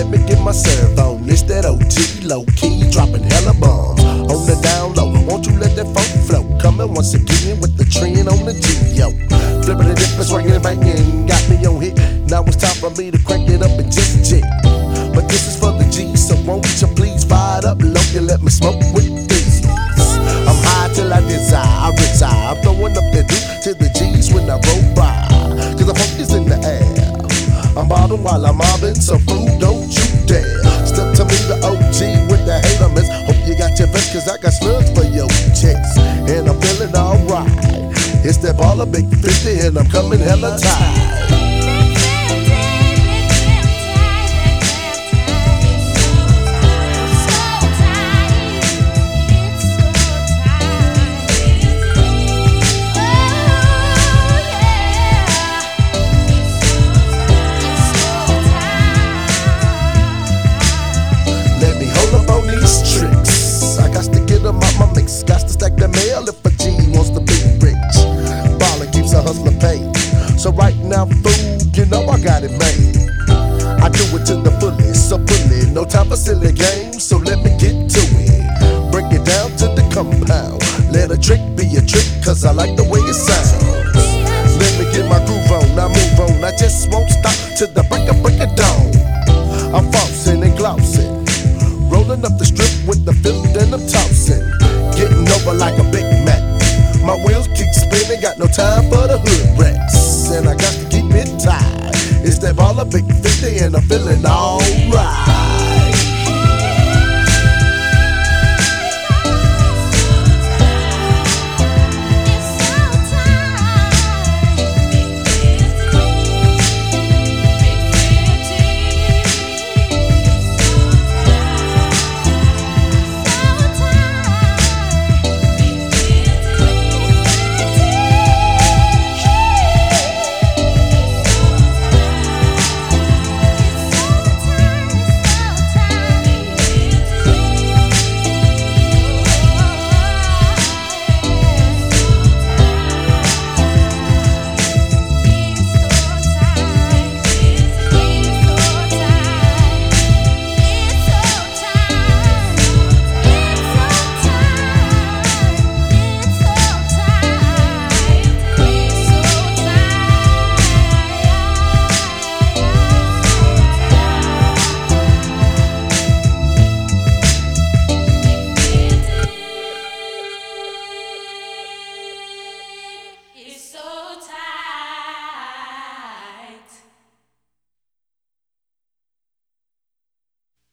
let me get my serve on. It's that OG, low key, dropping hella bombs. On the down low, won't you let that funk flow? Coming once again with the trend on the G, yo. Flipping the dip, swinging and banging, got me on hit. Now it's time for me to crank it up and just jet. But this is for the G's, so won't you please fire it up low and let me smoke with these. I'm high till I desire, I retire. I'm throwing up the D to the G's when I roll by. Cause the funk is in the air. I'm bobbing while I'm mobbing, so fool, don't you dare. Step to me, the OG with the hater miss. Hope you got your vest, cause I got slugs for your chest. And I'm feeling alright. It's that ball of Big 50 and I'm coming hella tight. Tricks. I got to get them out my mix. Got to stack the mail if a G wants to be rich. Ballin' keeps a hustler paid. So right now, fool, you know I got it made. I do it to the fullest, so fully. No time for silly games, so let me get to it. Break it down to the compound. Let a trick be a trick, cause I like the way it sounds. Let me get my groove on, I move on. I just won't stop till the break of dawn. I'm flossing and glossing. Rolling up the strip with the filth and I'm tossing. Getting over like a Big Mac. My wheels keep spinning, got no time for the hood rats. And I got to keep it tight. It's that ball of Big 50 and I'm feeling alright.